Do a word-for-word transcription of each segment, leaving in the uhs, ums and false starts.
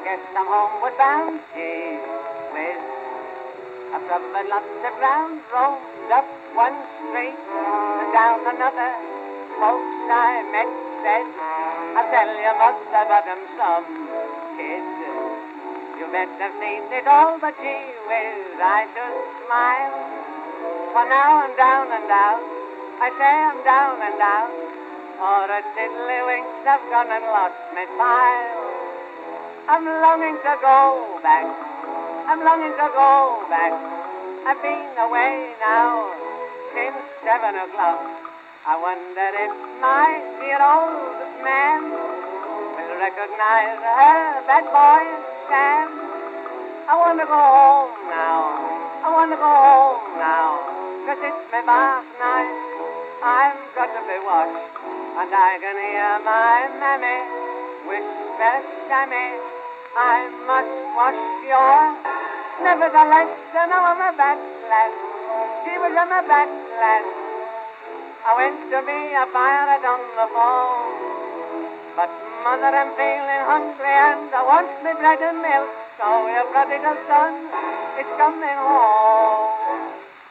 guess I'm homeward bound, gee whiz. I've covered lots of ground, roamed up one street and down another. Folks I met said, I tell you, mother, but I'm some kid. You bet I've seen it all, but gee whiz, I just smile. For now I'm down and out, I say I'm down and out. For a tiddlywinks I've gone and lost my file. I'm longing to go back, I'm longing to go back. I've been away now since seven o'clock. I wonder if my dear old man will recognize her, that boy Sam. I want to go home now, I want to go home now, 'cause it's my bath night. I've got to be washed, and I can hear my mammy whisper, Sammy, I must wash your. Nevertheless, I know I'm a bad lad. She was a bad lad. I went to be a pirate on the phone. But mother, I'm feeling hungry and I want me bread and milk. So your prodigal son is coming home.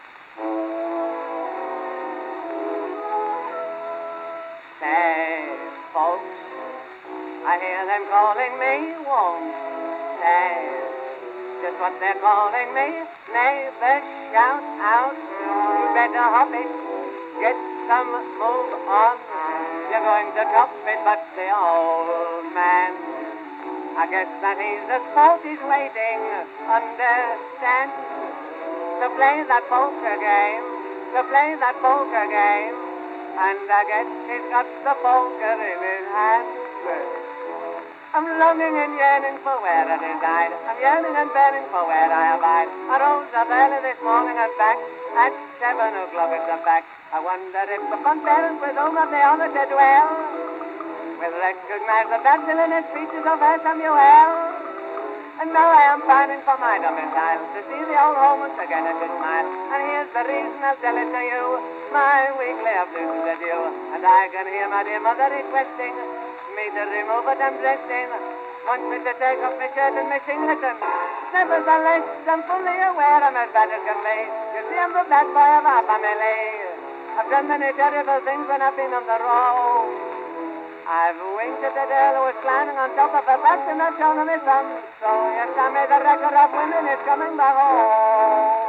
Say, folks, I hear them calling me, won't say just what they're calling me. Neighbors shout out, you better hop it, get some move on. You're going to top it, but the old man, I guess that he's a sport, he's waiting, understand, to play that poker game, to play that poker game. And I guess he's got the poker in his hand. I'm longing and yearning for where I reside. I'm yearning and burning for where I abide. I rose up early this morning and back at seven o'clock at the back. I wonder if the fond parents with whom I've the honor to dwell will recognize the Baptist speeches of her Samuel. And now I am pining for my domicile, to see the old home once again and to smile. And here's the reason I'll tell it to you, my weekly afternoon's adieu. And I can hear my dear mother requesting me to remove it and dressing, wants me to take off my shirt and my singlet. And nevertheless, I'm fully aware I'm as bad as can be. You see, I'm the bad boy of our family. I've done many terrible things when I've been on the road. I've winked at the girl who was climbing on top of a bus and I've shown her my thumb. So yes, I made a record of women is coming back home.